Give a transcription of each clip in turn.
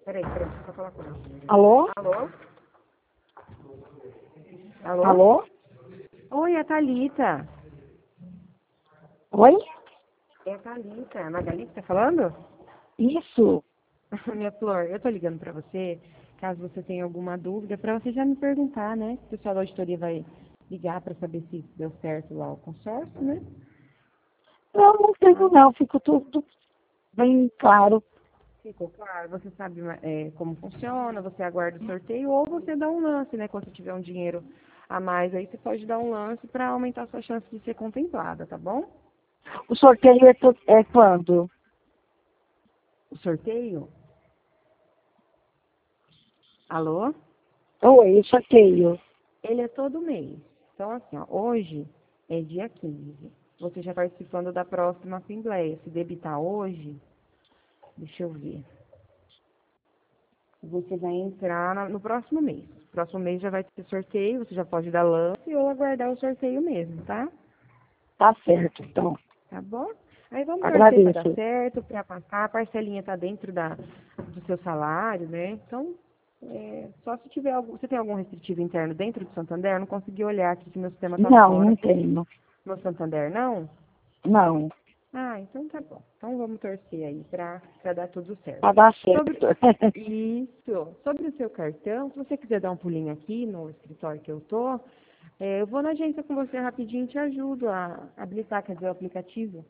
Peraí, deixa eu falar com ela. Alô? Alô? Alô? Alô? Oi, é a Thalita. Oi? É a Thalita. É a Magali que tá falando? Isso. Minha Flor, eu tô ligando pra você, caso você tenha alguma dúvida, pra você já me perguntar, né? O pessoal da auditoria vai ligar pra saber se deu certo lá o consórcio, né? Não tenho não, fico tudo bem claro. Ficou claro, você sabe como funciona, você aguarda o sorteio ou você dá um lance, né? Quando você tiver um dinheiro a mais aí, você pode dar um lance para aumentar a sua chance de ser contemplada, tá bom? O sorteio é quando? O sorteio? Alô? Oi, o sorteio. Ele é todo mês. Então, assim, ó, hoje é dia 15. Você já participando da próxima assembleia. Se debitar hoje, deixa eu ver. Você vai entrar no próximo mês. Próximo mês já vai ter sorteio, você já pode dar lance ou aguardar o sorteio mesmo, tá? Tá certo, então. Tá bom? Aí vamos torcer para dar Agradeço. certo, para passar. A parcelinha tá dentro do seu salário, né? Então, só se tiver algum. Você tem algum restritivo interno dentro do Santander? Eu não consegui olhar aqui que meu sistema tá Não, fora. não tenho. No Santander, não? Não, Ah, então tá bom. Então vamos torcer aí para dar tudo certo. vai dar certo. Sobre isso, sobre o seu cartão, se você quiser dar um pulinho aqui no escritório que eu tô, eu vou na agência com você rapidinho e te ajudo a habilitar, quer dizer, o aplicativo.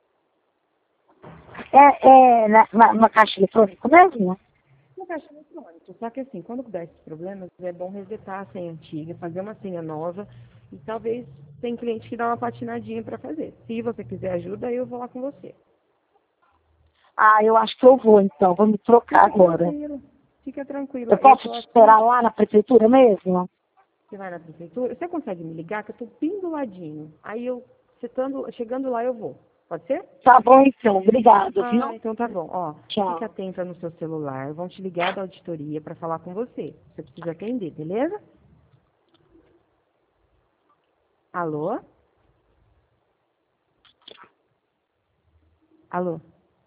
Na caixa eletrônica mesmo? No caixa eletrônico. Só que assim, quando der esses problemas, é bom resetar a senha antiga, fazer uma senha nova e talvez tem cliente que dá uma patinadinha para fazer. Se você quiser ajuda, eu vou lá com você. Ah, eu acho que eu vou então, vou me trocar Fica agora. tranquilo, fica tranquilo. Eu Eu posso tô te aqui. esperar lá na prefeitura mesmo? Você vai na prefeitura? Você consegue me ligar? Que eu tô bem do ladinho. Aí chegando lá eu vou. Pode ser? Tá bom então, obrigado, Ah, viu? então tá bom. Ó, fica Tchau. atenta no seu celular. Vão te ligar da auditoria para falar com você. Você precisa atender, beleza? Alô? Alô?